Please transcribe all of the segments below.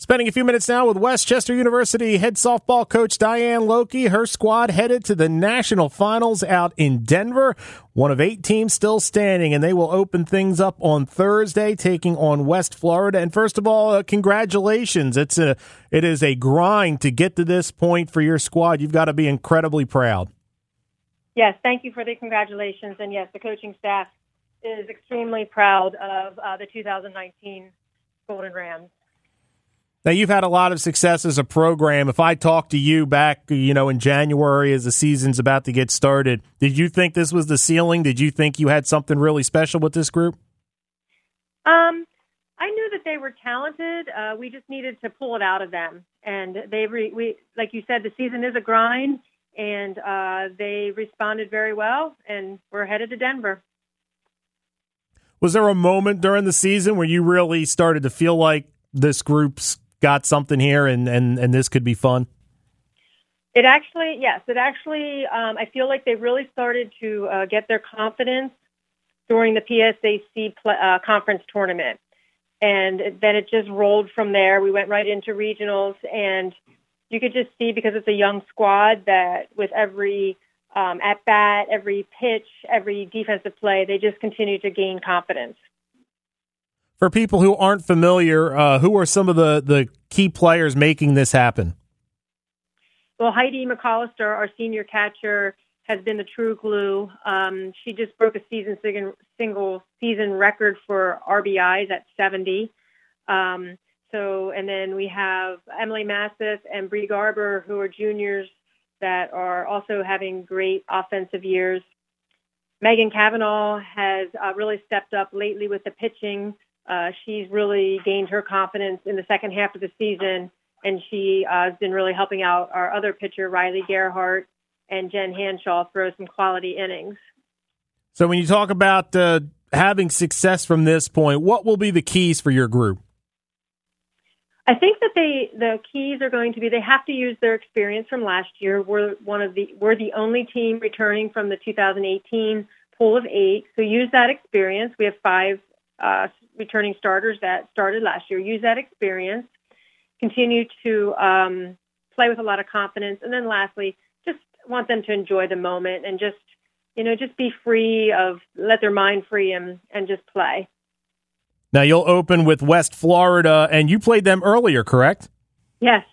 Spending a few minutes now with Westchester University head softball coach Diane Loki. Her squad headed to the national finals out in Denver. One of 8 teams still standing, and they will open things up on Thursday, taking on West Florida. And first of all, congratulations. It is a grind to get to this point for your squad. You've got to be incredibly proud. Yes, thank you for the congratulations. And yes, the coaching staff is extremely proud of the 2019 Golden Rams. Now, you've had a lot of success as a program. If I talked to you back, in January as the season's about to get started, did you think this was the ceiling? Did you think you had something really special with this group? I knew that they were talented. We just needed to pull it out of them. And we, like you said, the season is a grind, and they responded very well, and we're headed to Denver. Was there a moment during the season where you really started to feel like this group's got something here and this could be fun? Yes. I feel like they really started to get their confidence during the PSAC conference tournament. And then it just rolled from there. We went right into regionals, and you could just see, because it's a young squad, that with every at-bat, every pitch, every defensive play, they just continue to gain confidence. For people who aren't familiar, who are some of the key players making this happen? Well, Heidi McAllister, our senior catcher, has been the true glue. She just broke a single-season record for RBIs at 70. And then we have Emily Massif and Bree Garber, who are juniors that are also having great offensive years. Megan Cavanaugh has really stepped up lately with the pitching. She's really gained her confidence in the second half of the season, and she has been really helping out our other pitcher, Riley Gerhardt, and Jen Hanshaw throw some quality innings. So when you talk about having success from this point, what will be the keys for your group? I think that the keys are going to be, they have to use their experience from last year. We're the only team returning from the 2018 pool of 8. So use that experience. We have 5 returning starters that started last year. Use that experience. Continue to play with a lot of confidence. And then lastly, just want them to enjoy the moment and just be free let their mind free and just play. Now, you'll open with West Florida, and you played them earlier, correct? Yes.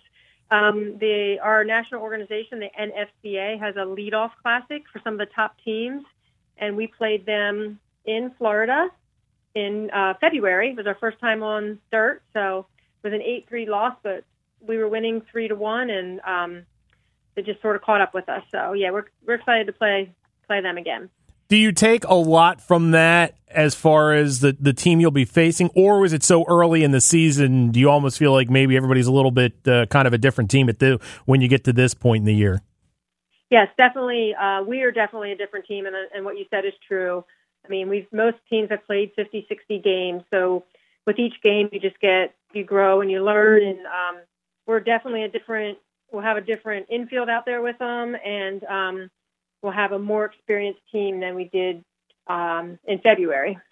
Our national organization, the NFCA, has a leadoff classic for some of the top teams, and we played them in Florida in February. It was our first time on dirt, so it was an 8-3 loss, but we were winning 3-1, and they just sort of caught up with us. So, yeah, we're excited to play them again. Do you take a lot from that as far as the team you'll be facing, or was it so early in the season, do you almost feel like maybe everybody's a little bit kind of a different team when you get to this point in the year? Yes, definitely. We are definitely a different team, and what you said is true. I mean, most teams have played 50, 60 games, so with each game you grow and you learn, and we're definitely we'll have a different infield out there with them, and we'll have a more experienced team than we did in February.